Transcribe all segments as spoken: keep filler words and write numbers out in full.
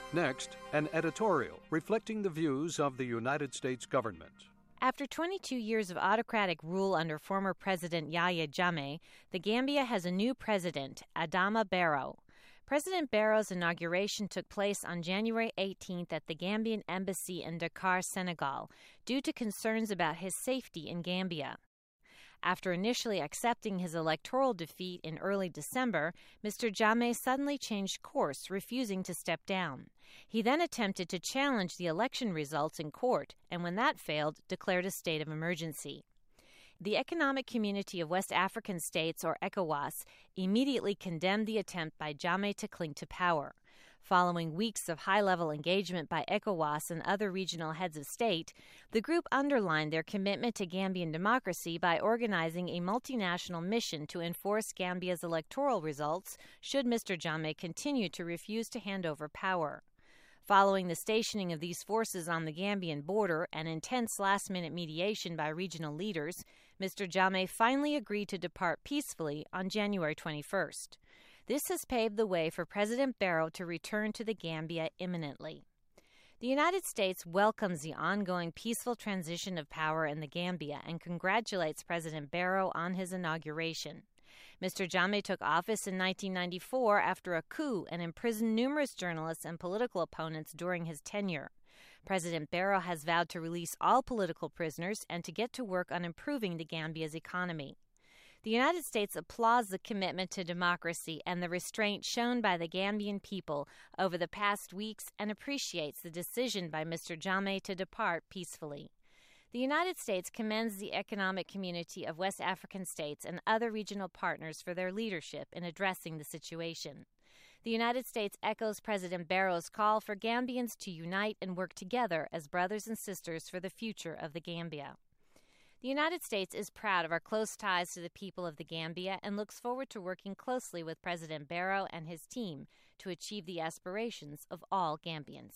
Next, an editorial reflecting the views of the United States government. After twenty-two years of autocratic rule under former President Yahya Jammeh, the Gambia has a new president, Adama Barrow. President Barrow's inauguration took place on January eighteenth at the Gambian embassy in Dakar, Senegal, due to concerns about his safety in Gambia. After initially accepting his electoral defeat in early December, Mister Jammeh suddenly changed course, refusing to step down. He then attempted to challenge the election results in court, and when that failed, declared a state of emergency. The Economic Community of West African States, or ECOWAS, immediately condemned the attempt by Jammeh to cling to power. Following weeks of high-level engagement by ECOWAS and other regional heads of state, the group underlined their commitment to Gambian democracy by organizing a multinational mission to enforce Gambia's electoral results should Mister Jammeh continue to refuse to hand over power. Following the stationing of these forces on the Gambian border and intense last-minute mediation by regional leaders, Mister Jammeh finally agreed to depart peacefully on January twenty-first. This has paved the way for President Barrow to return to the Gambia imminently. The United States welcomes the ongoing peaceful transition of power in the Gambia and congratulates President Barrow on his inauguration. Mister Jammeh took office in nineteen ninety-four after a coup and imprisoned numerous journalists and political opponents during his tenure. President Barrow has vowed to release all political prisoners and to get to work on improving the Gambia's economy. The United States applauds the commitment to democracy and the restraint shown by the Gambian people over the past weeks and appreciates the decision by Mister Jammeh to depart peacefully. The United States commends the Economic Community of West African States and other regional partners for their leadership in addressing the situation. The United States echoes President Barrow's call for Gambians to unite and work together as brothers and sisters for the future of the Gambia. The United States is proud of our close ties to the people of the Gambia and looks forward to working closely with President Barrow and his team to achieve the aspirations of all Gambians.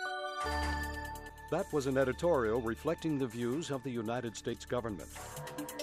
That was an editorial reflecting the views of the United States government.